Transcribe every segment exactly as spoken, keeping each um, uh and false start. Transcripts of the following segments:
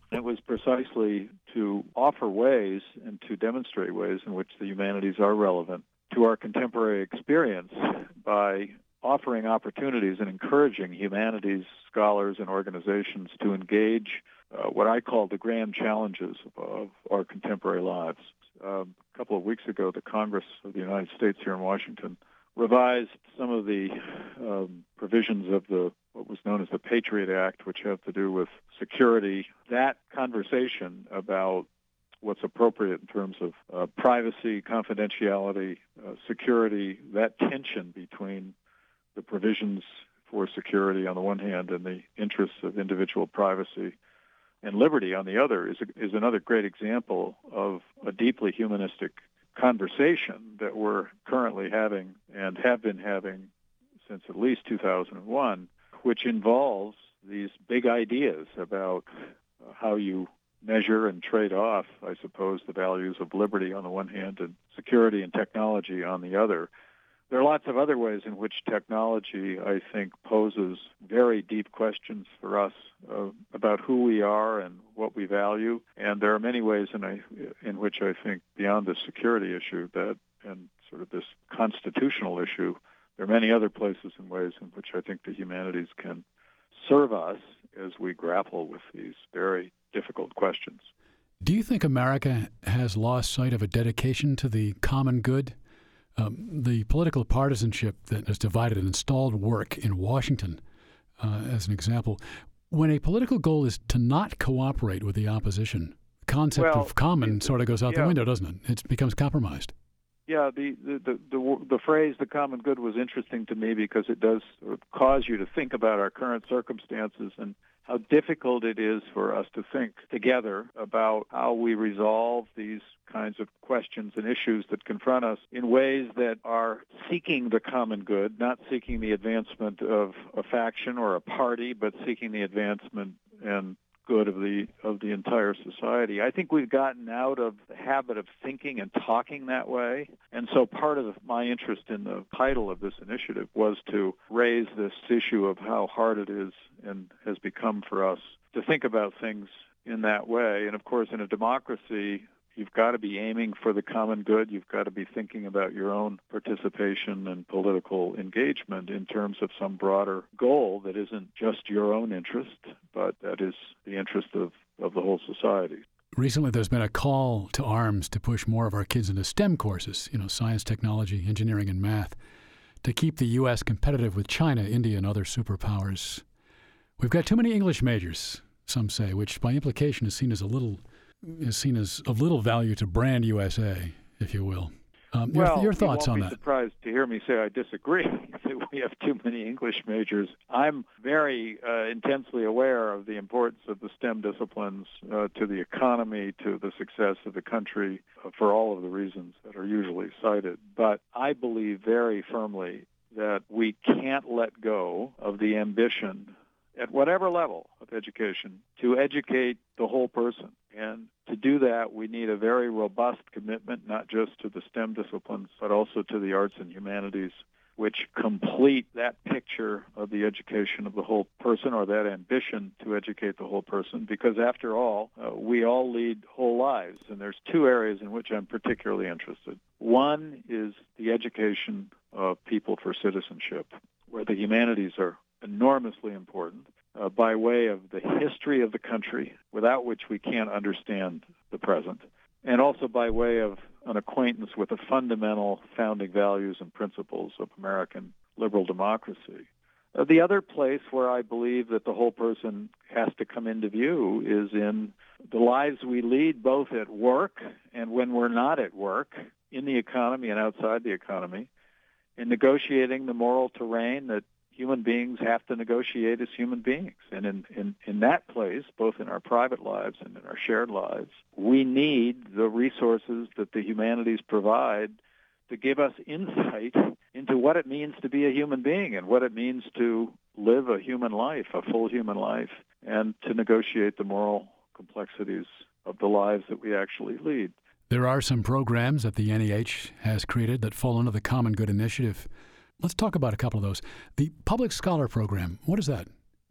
It was precisely to offer ways and to demonstrate ways in which the humanities are relevant to our contemporary experience by offering opportunities and encouraging humanities scholars and organizations to engage uh, what I call the grand challenges of, of our contemporary lives. Um, a couple of weeks ago, the Congress of the United States here in Washington revised some of the um, provisions of the what was known as the Patriot Act, which have to do with security. That conversation about what's appropriate in terms of uh, privacy, confidentiality, uh, security, that tension between the provisions for security on the one hand and the interests of individual privacy and liberty on the other is, a, is another great example of a deeply humanistic conversation that we're currently having and have been having since at least two thousand one, which involves these big ideas about uh, how you measure and trade off, I suppose, the values of liberty on the one hand and security and technology on the other. There are lots of other ways in which technology, I think, poses very deep questions for us uh, about who we are and what we value. And there are many ways in, I, in which I think, beyond the security issue that and sort of this constitutional issue, there are many other places and ways in which I think the humanities can serve us as we grapple with these very difficult questions. Do you think America has lost sight of a dedication to the common good? Um, the political partisanship that has divided and installed work in Washington, uh, as an example, when a political goal is to not cooperate with the opposition, the concept well, of common it, sort of goes out yeah. the window, doesn't it? It becomes compromised. Yeah, the, the, the, the, the phrase the common good was interesting to me because it does sort of cause you to think about our current circumstances and how difficult it is for us to think together about how we resolve these kinds of questions and issues that confront us in ways that are seeking the common good, not seeking the advancement of a faction or a party, but seeking the advancement and good of the of the entire society. I think we've gotten out of the habit of thinking and talking that way. And so part of my interest in the title of this initiative was to raise this issue of how hard it is and has become for us to think about things in that way. And of course, in a democracy, you've got to be aiming for the common good. You've got to be thinking about your own participation and political engagement in terms of some broader goal that isn't just your own interest, but that is the interest of, of the whole society. Recently, there's been a call to arms to push more of our kids into STEM courses, you know, science, technology, engineering, and math, to keep the U S competitive with China, India, and other superpowers. We've got too many English majors, some say, which by implication is seen as a little is seen as of little value to brand U S A, if you will. Um, well, your, your thoughts you on won't that? be surprised to hear me say I disagree that we have too many English majors. I'm very uh, intensely aware of the importance of the STEM disciplines uh, to the economy, to the success of the country, uh, for all of the reasons that are usually cited. But I believe very firmly that we can't let go of the ambition at whatever level of education to educate the whole person. And to do that, we need a very robust commitment, not just to the STEM disciplines, but also to the arts and humanities, which complete that picture of the education of the whole person, or that ambition to educate the whole person. Because after all, uh, we all lead whole lives, and there's two areas in which I'm particularly interested. One is the education of people for citizenship, where the humanities are enormously important uh, by way of the history of the country, without which we can't understand the present, and also by way of an acquaintance with the fundamental founding values and principles of American liberal democracy. Uh, the other place where I believe that the whole person has to come into view is in the lives we lead, both at work and when we're not at work, in the economy and outside the economy, in negotiating the moral terrain that human beings have to negotiate as human beings. And in, in, in that place, both in our private lives and in our shared lives, we need the resources that the humanities provide to give us insight into what it means to be a human being and what it means to live a human life, a full human life, and to negotiate the moral complexities of the lives that we actually lead. There are some programs that the N E H has created that fall under the Common Good Initiative. Let's talk about a couple of those. The Public Scholar Program, what is that?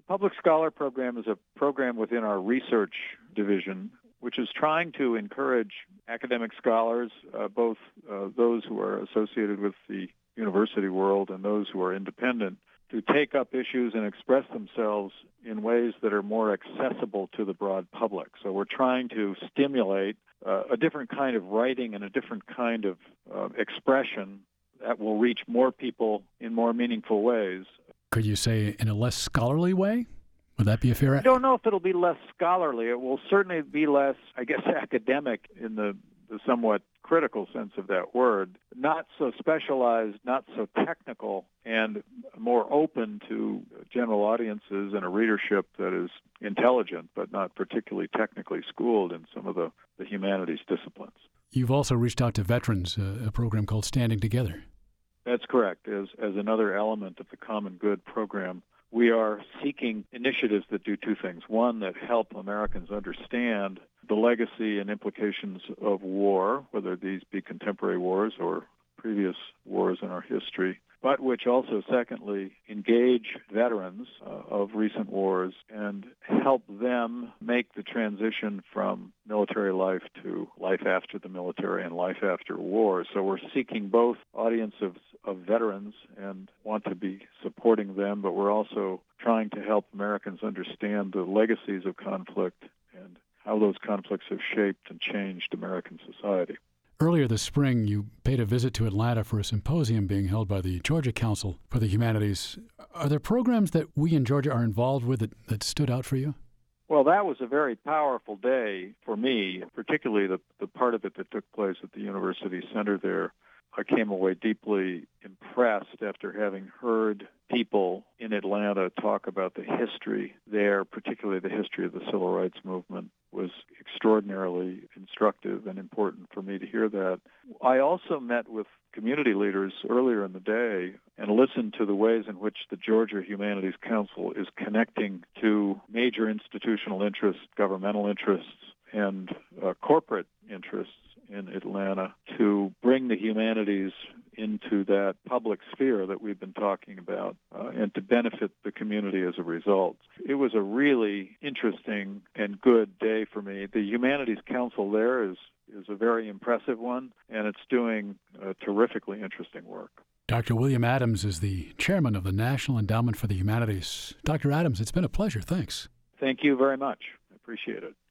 Public Scholar Program is a program within our research division, which is trying to encourage academic scholars, uh, both uh, those who are associated with the university world and those who are independent, to take up issues and express themselves in ways that are more accessible to the broad public. So we're trying to stimulate uh, a different kind of writing and a different kind of uh, expression that will reach more people in more meaningful ways. Could you say in a less scholarly way? Would that be a fair? I don't know if it'll be less scholarly. It will certainly be less, I guess, academic in the, the somewhat critical sense of that word. Not so specialized, not so technical, and more open to general audiences and a readership that is intelligent but not particularly technically schooled in some of the, the humanities disciplines. You've also reached out to veterans, uh, a program called Standing Together. That's correct. As, as another element of the Common Good program, we are seeking initiatives that do two things. One, that help Americans understand the legacy and implications of war, whether these be contemporary wars or previous wars in our history, but which also, secondly, engage veterans uh, of recent wars and help them make the transition from military life to life after the military and life after war. So we're seeking both audiences of veterans and want to be supporting them, but we're also trying to help Americans understand the legacies of conflict and how those conflicts have shaped and changed American society. Earlier this spring, you paid a visit to Atlanta for a symposium being held by the Georgia Council for the Humanities. Are there programs that we in Georgia are involved with that, that stood out for you? Well, that was a very powerful day for me, particularly the, the part of it that took place at the University Center there. I came away deeply impressed after having heard people in Atlanta talk about the history there, particularly the history of the Civil Rights Movement. Was extraordinarily instructive and important for me to hear that. I also met with community leaders earlier in the day and listened to the ways in which the Georgia Humanities Council is connecting to major institutional interests, governmental interests, and uh, corporate interests in Atlanta to bring the humanities into that public sphere that we've been talking about uh, and to benefit the community as a result. It was a really interesting and good day for me. The Humanities Council there is, is a very impressive one, and it's doing uh, terrifically interesting work. Doctor William Adams is the chairman of the National Endowment for the Humanities. Doctor Adams, it's been a pleasure. Thanks. Thank you very much. I appreciate it.